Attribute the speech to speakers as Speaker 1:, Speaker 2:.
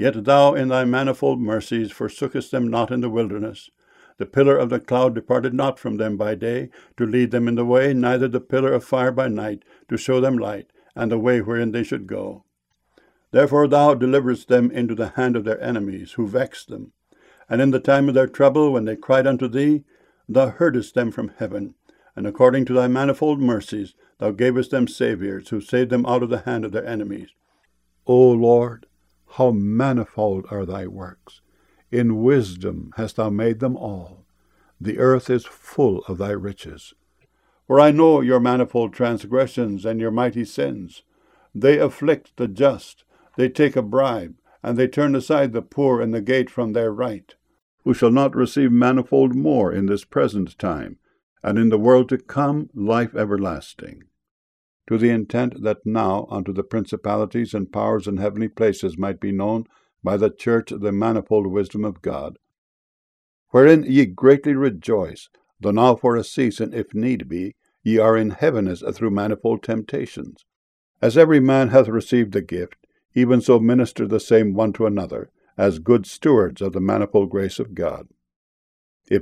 Speaker 1: Yet thou in thy manifold mercies forsookest them not in the wilderness. The pillar of the cloud departed not from them by day, to lead them in the way, neither the pillar of fire by night, to show them light, and the way wherein they should go. Therefore thou deliveredst them into the hand of their enemies, who vexed them. And in the time of their trouble, when they cried unto thee, thou heardest them from heaven. And according to thy manifold mercies, thou gavest them Saviours, who saved them out of the hand of their enemies. O Lord, how manifold are thy works! In wisdom hast thou made them all. The earth is full of thy riches. For I know your manifold transgressions and your mighty sins. They afflict the just, they take a bribe, and they turn aside the poor in the gate from their right, who shall not receive manifold more in this present time, and in the world to come life everlasting. To the intent that now unto the principalities and powers in heavenly places might be known by the church the manifold wisdom of God, wherein ye greatly rejoice, though now for a season, if need be, ye are in heaviness through manifold temptations. As every man hath received a gift, even so minister the same one to another, as good stewards of the manifold grace of God.